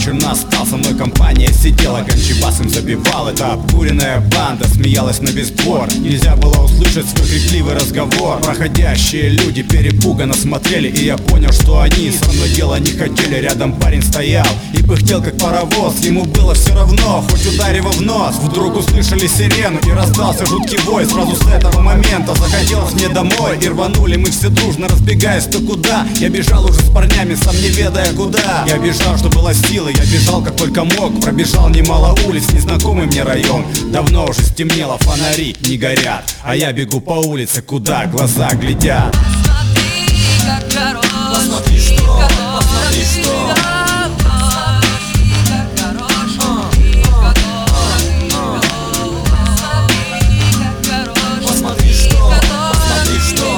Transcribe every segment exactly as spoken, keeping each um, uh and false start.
вечер настал, со мной компания сидела, ганчи-бас им забивал. Это обкуренная банда смеялась на весь двор. Нельзя было услышать свой крикливый разговор. Проходящие люди перепуганно смотрели, и я понял, что они со мной дело не хотели. Рядом парень стоял и пыхтел как паровоз. Ему было все равно, хоть ударь его в нос. Вдруг услышали сирену и раздался жуткий вой. Сразу с этого момента захотелось мне домой. И рванули мы все дружно, разбегаясь то куда. Я бежал уже с парнями, сам не ведая куда. Я бежал, что было силы, я бежал как только мог. Пробежал немало улиц, незнакомый мне район. Давно уже стемнело, фонари не горят, а я бегу по улице, куда глаза глядят. Посмотри, что, посмотри, что. Посмотри, что, посмотри, что.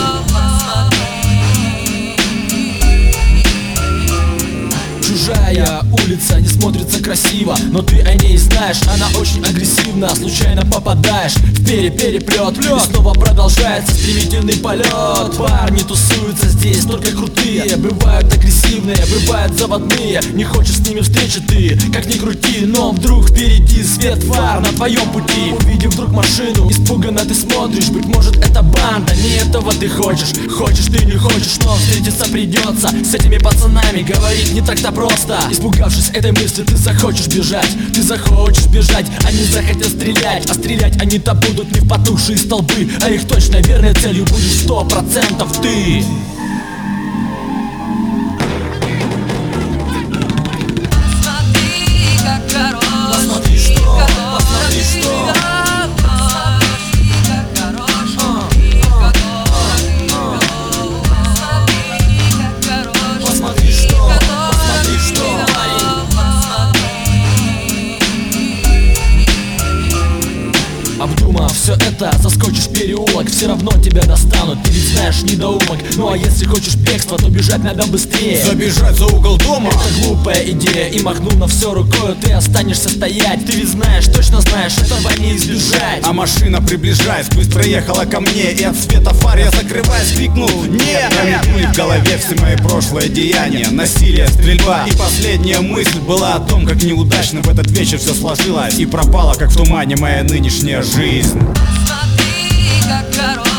Чужая улица не смотрится красиво, но ты о ней знаешь, она очень агрессивна. Случайно попадаешь в перепереплет, и снова продолжается стремительный полет. Парни тусуются здесь только крутые, бывают агрессивные, бывают заводные. Не хочешь с ними встречи ты, как ни крути, но вдруг впереди свет фар на твоем пути. Увидев вдруг машину, испуганно ты смотришь, быть может это банда, не этого ты хочешь. Хочешь ты не хочешь, но встретиться придется с этими пацанами, говорить не так-то просто. Испугавшись этой мысли, ты захочешь бежать, ты захочешь бежать. Они захотят стрелять, а стрелять они-то будут не в потухшие столбы, а их точно верной целью будешь сто процентов ты. Посмотри, что, посмотри, что. Посмотри, что, посмотри, что. Обдумав все это, заскочишь в переулок, все равно тебя достанут, ты ведь знаешь, недоумок. Ну а если хочешь бегства, то бежать надо быстрее. Забежать за угол дома — это глупая идея, и махнув на все рукою, ты останешься стоять. Ты ведь знаешь, точно знаешь, этого не избежать. А машина, приближаясь, быстро ехала ко мне, и от света фар я, закрываясь, крикнул: нет! Промелькнули в голове все мои прошлые деяния, насилие, стрельба. И последняя мысль была о том, как неудачно в этот вечер все сложилось, и пропала, как в тумане, моя нынешняя жизнь. Смотри, как король.